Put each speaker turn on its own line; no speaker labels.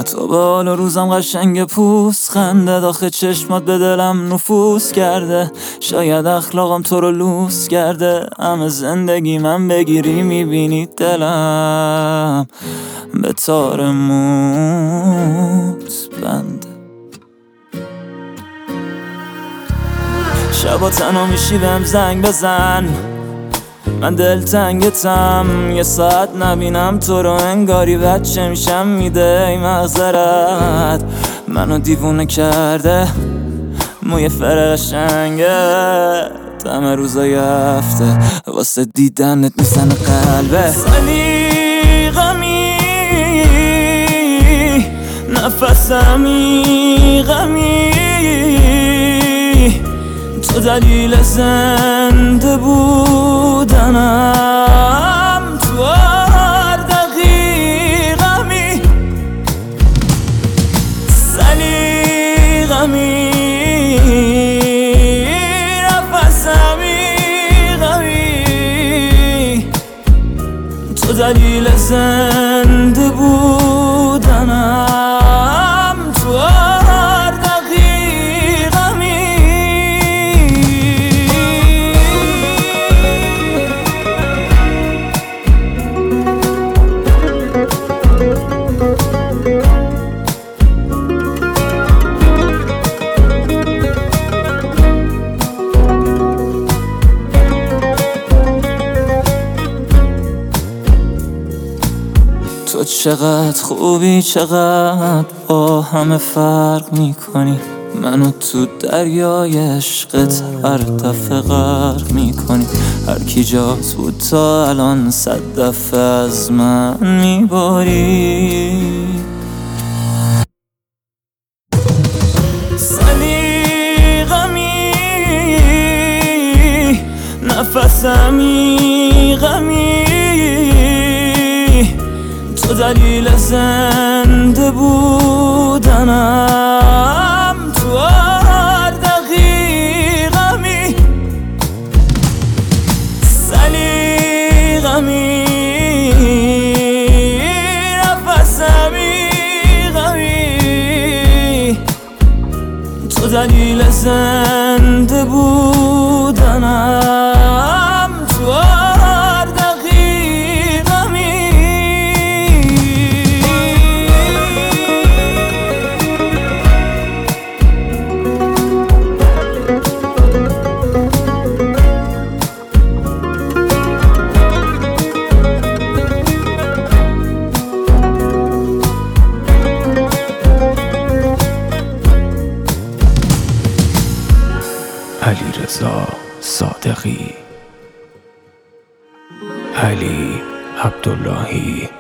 تو به حال روزم قشنگ پوست خنده داخل چشمات به دلم نفوذ کرده. شاید اخلاقم تو رو لوس کرده. همه زندگی من بگیری میبینی دلم به تار موت بنده. شبا تنها میشی بهم زنگ بزن، من دلتنگتم. یه ساعت نبینم تو رو انگاری بچه میشم. میده ای معذرت منو دیوونه کرده موی فرقشنگه. همه روزای هفته واسه دیدنت میزنه قلبه. سلیقمی نفسمی غمی، تو دلیل زنده بودنم. تو هر دقیقمی سلیقمی نفسمی غمی، تو دلیل زنده بودنم. تو هر دقیقمی تو چقدر خوبی، چقدر با همه فرق میکنی. منو تو دریای عشقت هر دفعه غرق میکنی. هر کی جات بود تا الان 100 دفعه از من میباری. سلیقمی نفسمی غمی، تو دلیل زنده بودنم. تو هر دقیقمی سلیقمی نفسمی غمی، تو دلیل زنده بودنم. تو هر دقیقمی
علیرضا صادقی، علی عبداللهی.